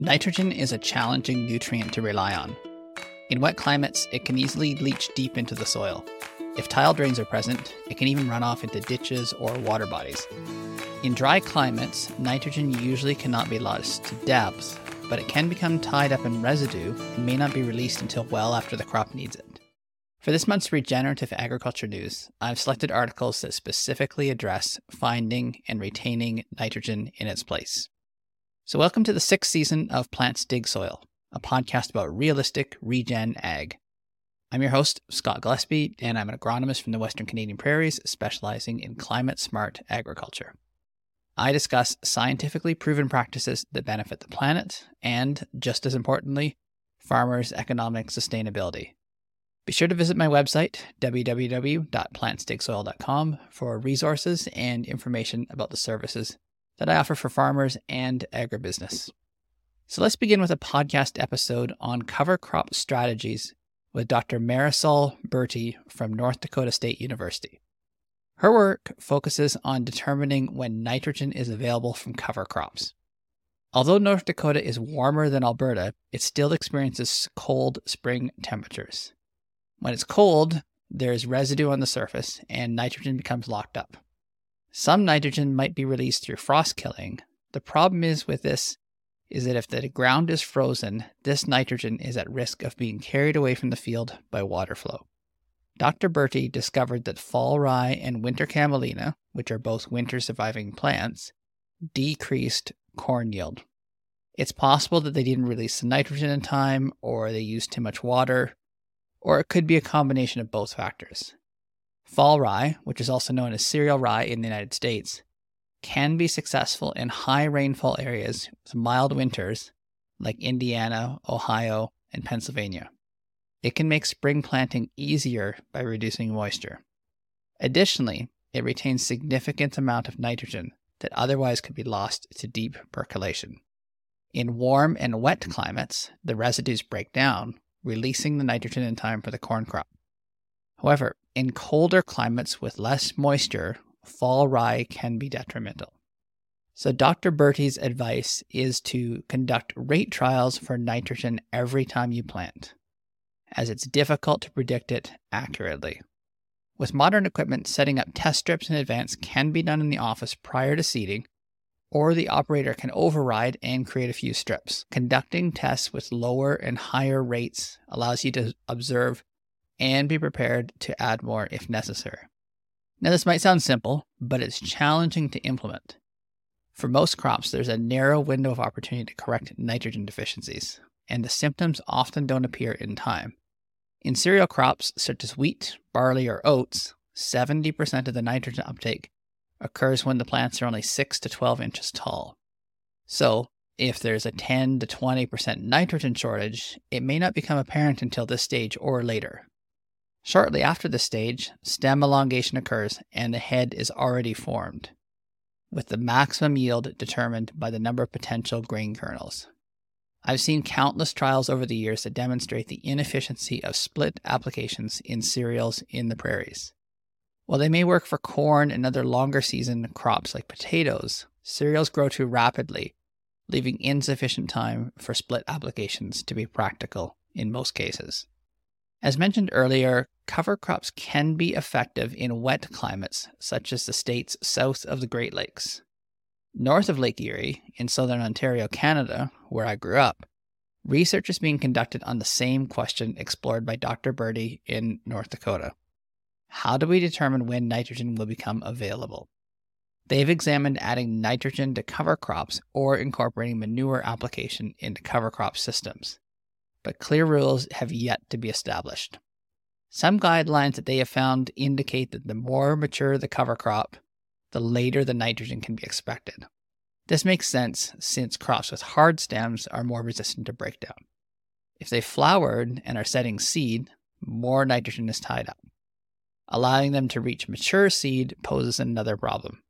Nitrogen is a challenging nutrient to rely on. In wet climates, it can easily leach deep into the soil. If tile drains are present, it can even run off into ditches or water bodies. In dry climates, nitrogen usually cannot be lost to depth, but it can become tied up in residue and may not be released until well after the crop needs it. For this month's Regenerative Agriculture News, I've selected articles that specifically address finding and retaining nitrogen in its place. So welcome to the 6th season of Plants Dig Soil, a podcast about realistic regen ag. I'm your host, Scott Gillespie, and I'm an agronomist from the Western Canadian Prairies, specializing in climate-smart agriculture. I discuss scientifically proven practices that benefit the planet and, just as importantly, farmers' economic sustainability. Be sure to visit my website, www.plantsdigsoil.com, for resources and information about the services that I offer for farmers and agribusiness. So let's begin with a podcast episode on cover crop strategies with Dr. Marisol Berti from North Dakota State University. Her work focuses on determining when nitrogen is available from cover crops. Although North Dakota is warmer than Alberta, it still experiences cold spring temperatures. When it's cold, there is residue on the surface and nitrogen becomes locked up. Some nitrogen might be released through frost killing. The problem with this is that if the ground is frozen, this nitrogen is at risk of being carried away from the field by water flow. Dr. Berti discovered that fall rye and winter camelina, which are both winter-surviving plants, decreased corn yield. It's possible that they didn't release the nitrogen in time, or they used too much water, or it could be a combination of both factors. Fall rye, which is also known as cereal rye in the United States, can be successful in high rainfall areas with mild winters like Indiana, Ohio, and Pennsylvania. It can make spring planting easier by reducing moisture. Additionally, it retains significant amount of nitrogen that otherwise could be lost to deep percolation. In warm and wet climates, the residues break down, releasing the nitrogen in time for the corn crop. However, in colder climates with less moisture, fall rye can be detrimental. So Dr. Berti's advice is to conduct rate trials for nitrogen every time you plant, as it's difficult to predict it accurately. With modern equipment, setting up test strips in advance can be done in the office prior to seeding, or the operator can override and create a few strips. Conducting tests with lower and higher rates allows you to observe and be prepared to add more if necessary. Now, this might sound simple, but it's challenging to implement. For most crops, there's a narrow window of opportunity to correct nitrogen deficiencies, and the symptoms often don't appear in time. In cereal crops such as wheat, barley, or oats, 70% of the nitrogen uptake occurs when the plants are only 6 to 12 inches tall. So, if there's a 10 to 20% nitrogen shortage, it may not become apparent until this stage or later. Shortly after this stage, stem elongation occurs and the head is already formed, with the maximum yield determined by the number of potential grain kernels. I've seen countless trials over the years that demonstrate the inefficiency of split applications in cereals in the prairies. While they may work for corn and other longer season crops like potatoes, cereals grow too rapidly, leaving insufficient time for split applications to be practical in most cases. As mentioned earlier, cover crops can be effective in wet climates, such as the states south of the Great Lakes. North of Lake Erie, in southern Ontario, Canada, where I grew up, research is being conducted on the same question explored by Dr. Berti in North Dakota. How do we determine when nitrogen will become available? They've examined adding nitrogen to cover crops or incorporating manure application into cover crop systems, but clear rules have yet to be established. Some guidelines that they have found indicate that the more mature the cover crop, the later the nitrogen can be expected. This makes sense since crops with hard stems are more resistant to breakdown. If they flowered and are setting seed, more nitrogen is tied up. Allowing them to reach mature seed poses another problem.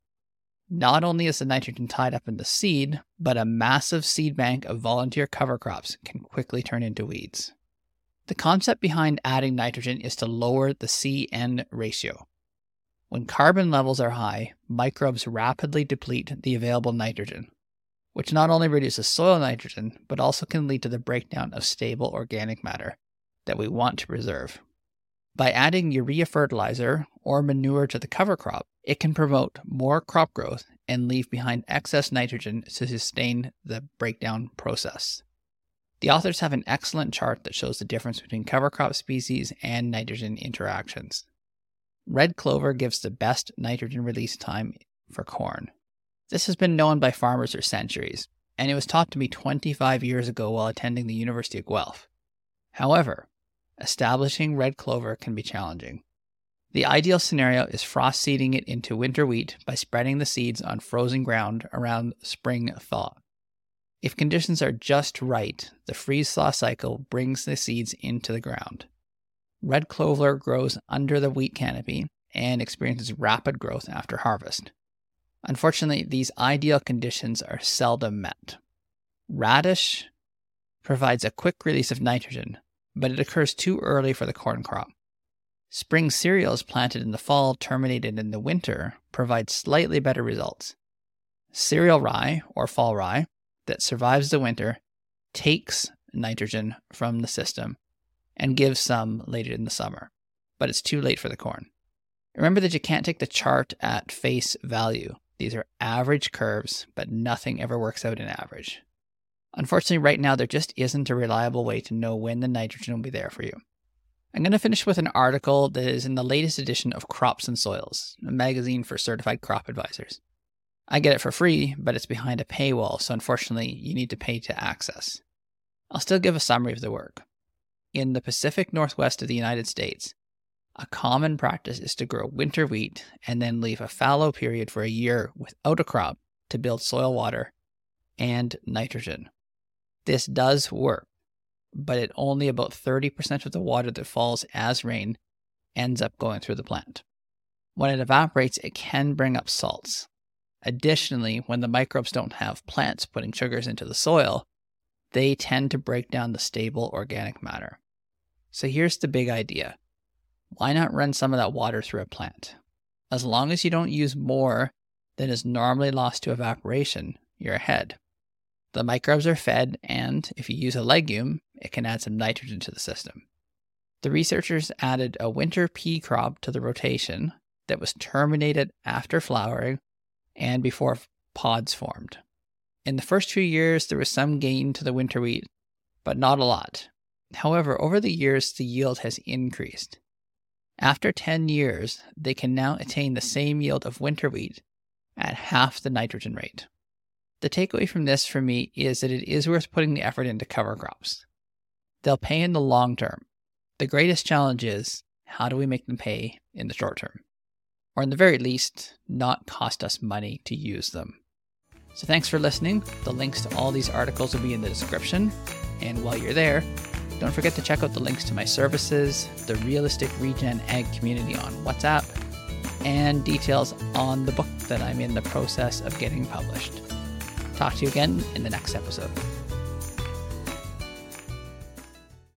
Not only is the nitrogen tied up in the seed, but a massive seed bank of volunteer cover crops can quickly turn into weeds. The concept behind adding nitrogen is to lower the C-N ratio. When carbon levels are high, microbes rapidly deplete the available nitrogen. which not only reduces soil nitrogen, but also can lead to the breakdown of stable organic matter that we want to preserve. By adding urea fertilizer or manure to the cover crop, it can promote more crop growth and leave behind excess nitrogen to sustain the breakdown process. The authors have an excellent chart that shows the difference between cover crop species and nitrogen interactions. Red clover gives the best nitrogen release time for corn. This has been known by farmers for centuries, and it was taught to me 25 years ago while attending the University of Guelph. However, establishing red clover can be challenging. The ideal scenario is frost seeding it into winter wheat by spreading the seeds on frozen ground around spring thaw. If conditions are just right, the freeze-thaw cycle brings the seeds into the ground. Red clover grows under the wheat canopy and experiences rapid growth after harvest. Unfortunately, these ideal conditions are seldom met. Radish provides a quick release of nitrogen, but it occurs too early for the corn crop. Spring cereals planted in the fall terminated in the winter provide slightly better results. Cereal rye, or fall rye, that survives the winter takes nitrogen from the system and gives some later in the summer, but it's too late for the corn. Remember that you can't take the chart at face value. These are average curves, but nothing ever works out in average. Unfortunately, right now, there just isn't a reliable way to know when the nitrogen will be there for you. I'm going to finish with an article that is in the latest edition of Crops and Soils, a magazine for certified crop advisors. I get it for free, but it's behind a paywall, so unfortunately, you need to pay to access. I'll still give a summary of the work. In the Pacific Northwest of the United States, a common practice is to grow winter wheat and then leave a fallow period for a year without a crop to build soil water and nitrogen. This does work, but at only about 30% of the water that falls as rain ends up going through the plant. When it evaporates, it can bring up salts. Additionally, when the microbes don't have plants putting sugars into the soil, they tend to break down the stable organic matter. So here's the big idea. Why not run some of that water through a plant? As long as you don't use more than is normally lost to evaporation, you're ahead. The microbes are fed, and if you use a legume, it can add some nitrogen to the system. The researchers added a winter pea crop to the rotation that was terminated after flowering and before pods formed. In the first few years, there was some gain to the winter wheat, but not a lot. However, over the years, the yield has increased. After 10 years, they can now attain the same yield of winter wheat at half the nitrogen rate. The takeaway from this for me is that it is worth putting the effort into cover crops. They'll pay in the long term. The greatest challenge is, how do we make them pay in the short term? Or in the very least, not cost us money to use them. So thanks for listening. The links to all these articles will be in the description. And while you're there, don't forget to check out the links to my services, the Realistic Regen Ag community on WhatsApp, and details on the book that I'm in the process of getting published. Talk to you again in the next episode.